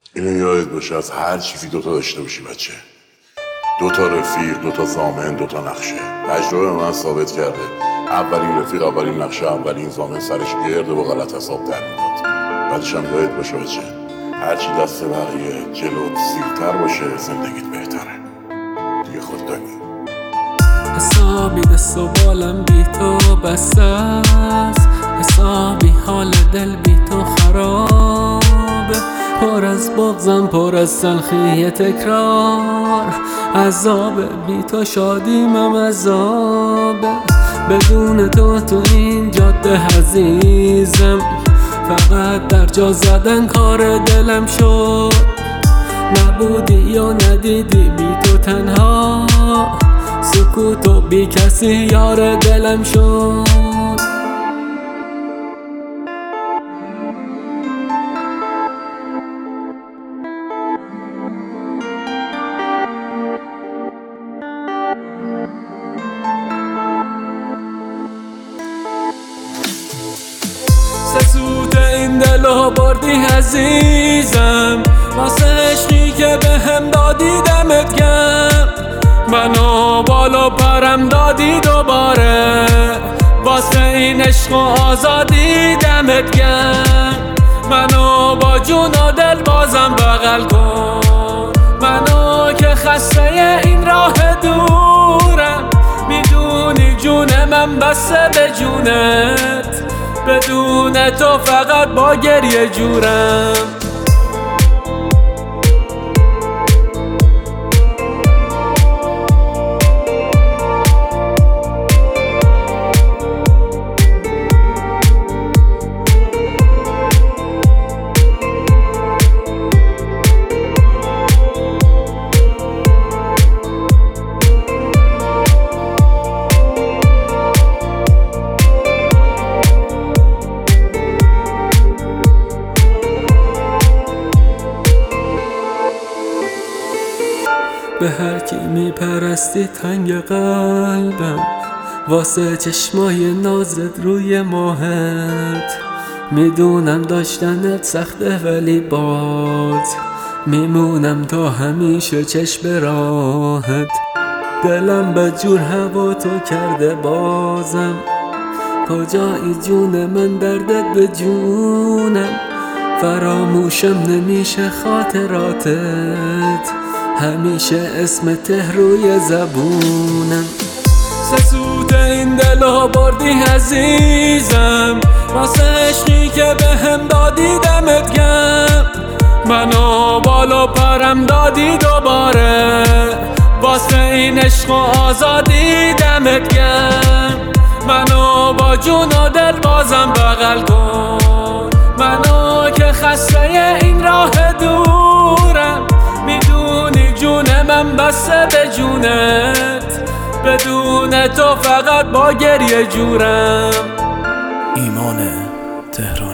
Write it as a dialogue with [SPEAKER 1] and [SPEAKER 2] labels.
[SPEAKER 1] اینو یادت باشه، از هر چیزی دوتا داشته باشی بچه. دوتا رفیق، دوتا ضامن، دوتا نقشه. تجربه من ثابت کرده اولین رفیق، اولین نقشه، اولین ضامن سرش گرده و غلط حساب در میاد. بعدش هم یادت باشه بچه، هرچی دست بقیه جلوت سیرتر باشه زندگیت بهتره. دیگه خود دانی
[SPEAKER 2] حسابی دست و بالم بی تو بسته است، حسابی حال دل بی تو خرابه. پر از بغضم، پر از تلخی تکرار، عذاب بی تو شادیمم عذابه. بدون تو این جاده عزیزم، فقط در جا زدن کار دلم شد. نبودی یا ندیدی بی تو تنها، سکوت و بی کسی یار دلم شد. سسود این دلو بردی عزیزم، واسه عشقی که بهم دادی دمت گرم. منو بالا پرم دادی دوباره، واسه این عشق و آزادی دمت گرم. منو با جون و دل بازم بغل کن، منو که خسته این راه دورم. میدونی جون من بسته به جونت، بدون تو فقط با گریه جورم. به هر کی میپرستی تنگ قلبم، واسه چشمای نازت روی ماهت. میدونم داشتنت سخته ولی باز میمونم تا همیشه چشم راحت. دلم به جور هوا تو کرده بازم، کجایی جون من دردت به جونم. فراموشم نمیشه خاطراتت، همیشه اسم ته روی زبونم. سسود این دلو بردی عزیزم، واسه عشقی که بهم دادی دمت گرم. منو بالا پرم دادی دوباره، واسه این عشق و آزادی دمت گرم. منو با جون و دل بازم بغل کن، منو که خسته این راه دورم. میدونی جون من بسته به جونت، بدون تو فقط با گریه جورم.
[SPEAKER 3] ایمان تهران.